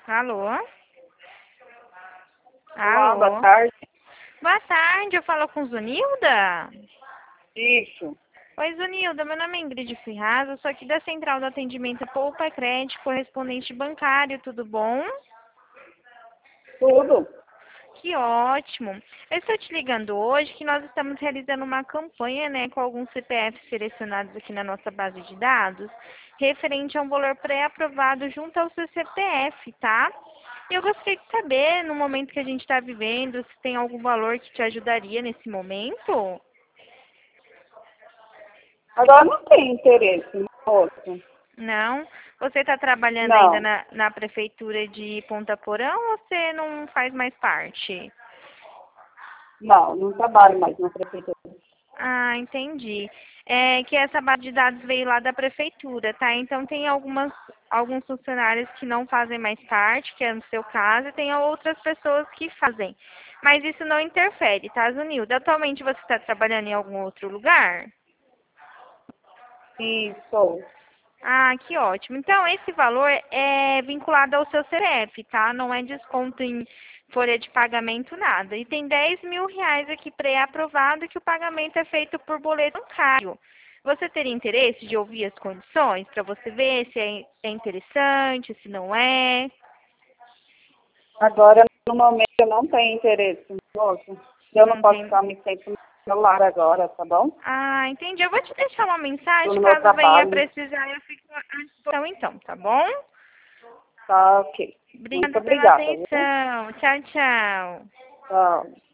Alô? Olá, boa Alô? tarde. Boa tarde, eu falo com Zunilda? Isso, Oi, Zunilda, meu nome é Ingrid Ferraz, eu sou aqui da Central do Atendimento Poupa Crédito, correspondente bancário, tudo bom? tudo. Que ótimo! Eu estou te ligando hoje que nós estamos realizando uma campanha, né, com alguns CPFs selecionados aqui na nossa base de dados, referente a um valor pré-aprovado junto ao seu CPF, tá? E eu gostaria de saber, no momento que a gente está vivendo, se tem algum valor que te ajudaria nesse momento? Agora não tem interesse, moço. Não? Você está trabalhando ainda Não, na prefeitura de Ponta Porã ou você não faz mais parte? não trabalho mais na prefeitura. Ah, entendi. É que essa base de dados veio lá da prefeitura, tá? Então tem alguns funcionários que não fazem mais parte, que é no seu caso, e tem outras pessoas que fazem. Mas isso não interfere, tá, Zunilda? Atualmente você está trabalhando em algum outro lugar? Isso. Ah, que ótimo. Então, esse valor é vinculado ao seu CPF, tá? Não é desconto em folha de pagamento, nada. E tem R$ 10.000 aqui pré-aprovado que o pagamento é feito por boleto bancário. Você teria interesse de ouvir as condições para você ver se é interessante, se não é? Agora, no momento, eu não tenho interesse, moço. Eu não Não posso tem. ficar muito tempo no celular agora, tá bom? Ah, entendi. Eu vou te deixar uma Estou mensagem, no meu caso venha trabalho. precisar, eu fico à disposição então, tá bom? Tá ok. Muito Obrigada pela obrigada, viu? atenção. Tchau, tchau. Tchau.